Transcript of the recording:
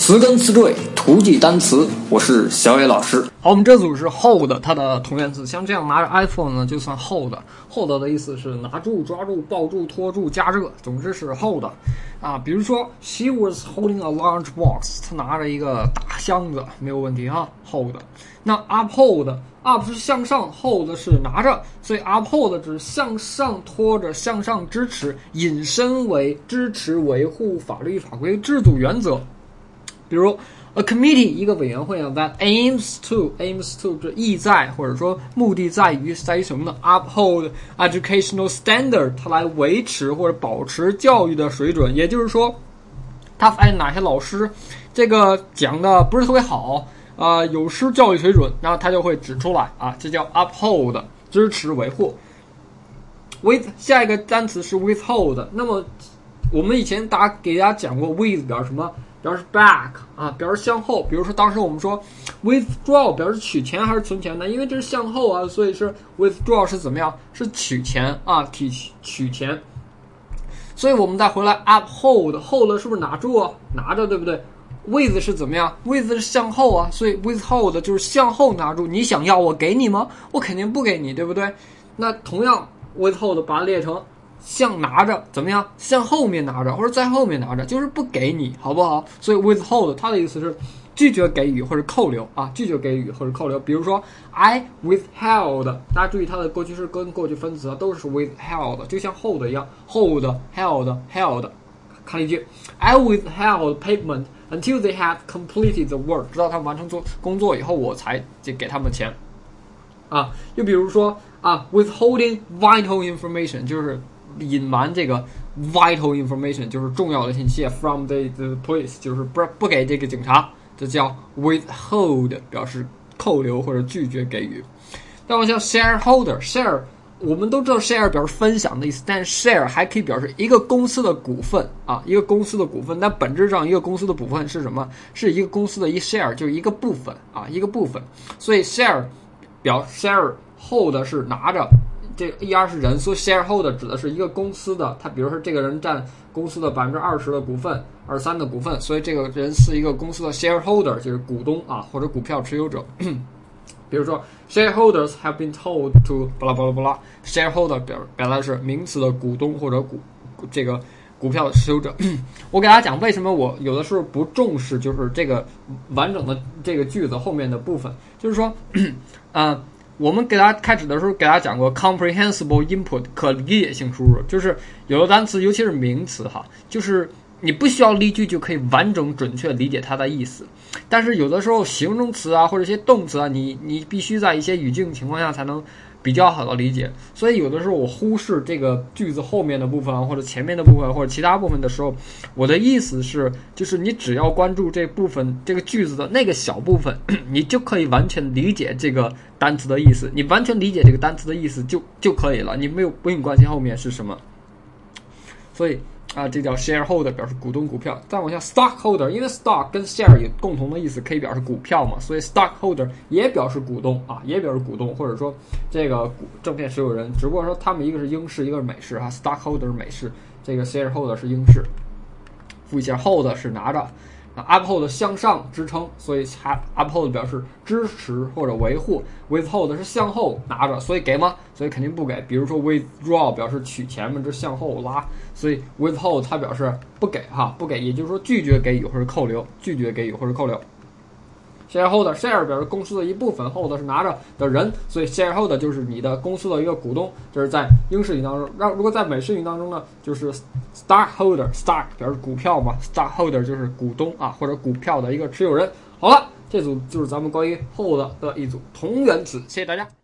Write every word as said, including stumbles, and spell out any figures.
词根词缀，图记单词，我是小野老师。 好，我们这组是 hold 它的同源词，像这样拿着 iPhone 呢，就算 hold。hold 的意思是拿住、抓住、抱住、拖住、加热，总之是 hold 啊。比如说 ，She was holding a large box， 她拿着一个大箱子，没有问题哈 ，hold。那 uphold，up 是向上 ，hold 是拿着，所以 uphold 指向上拖着、向上支持，引申为支持、维护法律法规制度原则。比如 a committee 一个委员会啊 that aims to aims to 是意在或者说目的在于在于什么呢 uphold educational standard 它来维持或者保持教育的水准，也就是说他发现哪些老师这个讲的不是特别好啊、呃，有失教育水准，然后他就会指出来啊，这叫 uphold 支持维护。with 下一个单词是 withhold， 那么我们以前大家给大家讲过 with 表示什么，表示 back 啊，表示向后。比如说当时我们说 withdraw 表示取钱还是存钱呢？因为这是向后啊，所以是 withdraw 是怎么样？是取钱啊，取取钱。所以我们再回来 uphold hold 是不是拿住啊？拿着对不对？ with 是怎么样 ？with 是向后啊，所以 withhold 就是向后拿住。你想要我给你吗？我肯定不给你，对不对？那同样 withhold 把它列成向拿着怎么样？向后面拿着或者在后面拿着，就是不给你，好不好？所以 withhold 它的意思是拒绝给予或者扣留啊，拒绝给予或者扣留。比如说 I withheld， 大家注意它的过去式跟过去分词都是 withheld， 就像 hold 一样 ，hold held held。看一句 I withheld payment until they had completed the work， 直到他们完成做工作以后，我才给他们钱。啊，又比如说啊 ，withholding vital information 就是隐瞒这个 vital information 就是重要的信息 from the, the police 就是不不给这个警察，这叫 withhold 表示扣留或者拒绝给予。那么像 shareholder share 我们都知道 share 表示分享的意思，但 share 还可以表示一个公司的股份啊，一个公司的股份。但本质上一个公司的股份是什么？是一个公司的一 share 就是一个部分啊，一个部分。所以 share 表 share hold 是拿着。这个 er 是人，所以 shareholder 指的是一个公司的，他比如说这个人占公司的百分之二十的股份，二三的股份，所以这个人是一个公司的 shareholder， 就是股东啊或者股票持有者。比如说 shareholders have been told to 巴拉巴拉巴拉 shareholder 表表达是名词的股东或者股这个股票持有者。我给大家讲为什么我有的时候不重视就是这个完整的这个句子后面的部分，就是说呃我们给大家开始的时候给大家讲过 comprehensible input 可理解性输入，就是有的单词尤其是名词哈，就是你不需要例句就可以完整准确理解它的意思，但是有的时候形容词啊或者一些动词啊，你你必须在一些语境情况下才能比较好的理解，所以有的时候我忽视这个句子后面的部分或者前面的部分或者其他部分的时候，我的意思是就是你只要关注这部分这个句子的那个小部分，你就可以完全理解这个单词的意思，你完全理解这个单词的意思就就可以了，你没有不用关心后面是什么。所以啊，这叫 shareholder 表示股东股票。再往下 stockholder， 因为 stock 跟 share 有共同的意思，可以表示股票嘛，所以 stockholder 也表示股东啊，也表示股东或者说这个证券持有人，只不过说他们一个是英式，一个是美式啊 ，stockholder 是美式，这个 shareholder 是英式。复一下 hold 是拿着。uphold 向上支撑，所以 uphold 表示支持或者维护 withhold 是向后拿着，所以给吗？所以肯定不给。比如说 withdraw 表示取钱嘛，这向后拉，所以 withhold 它表示不给哈，不给，也就是说拒绝给予或者扣留，拒绝给予或者扣留。shareholder share 表示公司的一部分 ，hold 是拿着的人，所以 shareholder 就是你的公司的一个股东，这是在英式语当中。让如果在美式语当中呢，就是 stockholder stock 表示股票嘛 ，stockholder 就是股东啊或者股票的一个持有人。好了，这组就是咱们关于 hold 的一组同源词，谢谢大家。